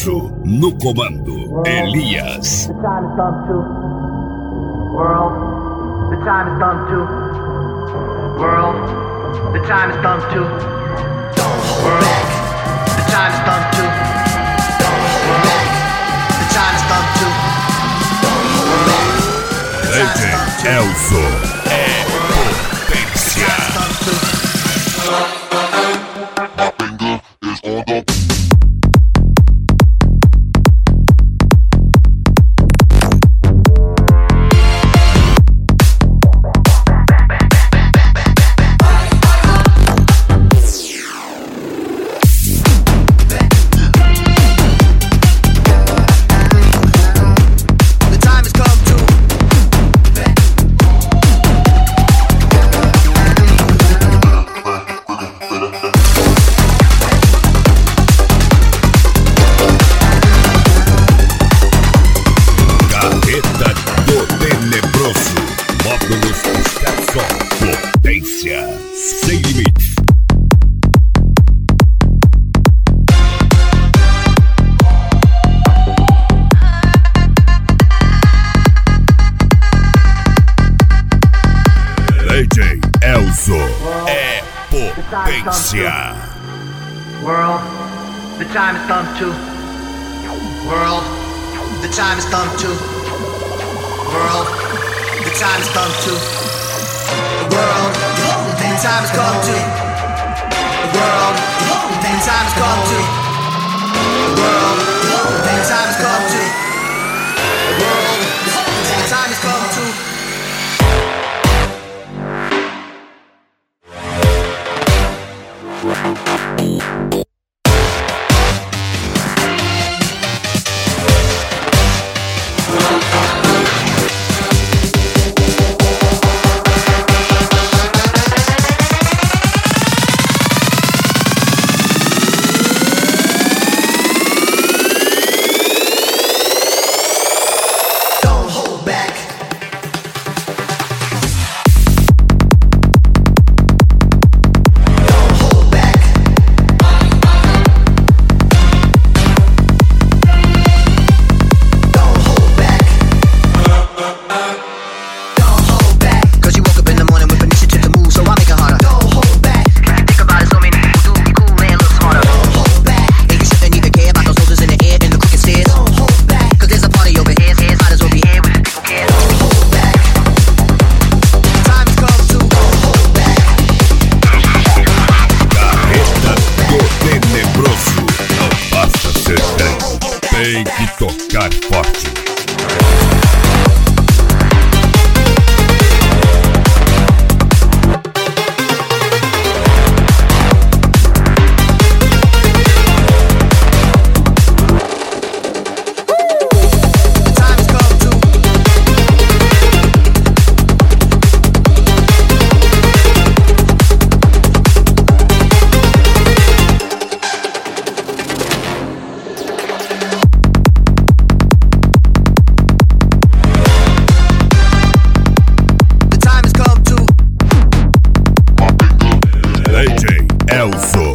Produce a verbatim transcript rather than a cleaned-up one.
Denebroso, no comando, Elias. The time has come to world. The time has come to world. The time has come to world. The time has come to world. The time has come to world. Legend Elzo é potência. Módulos Estação, potência sem limites. Legend Elzo é potência. World, the time has come to world. The time has come to world. The time has come to the world. The time has come to the world. The time has come to the world. The time has come to the world. The time has come to. Tem que tocar forte. Elzo.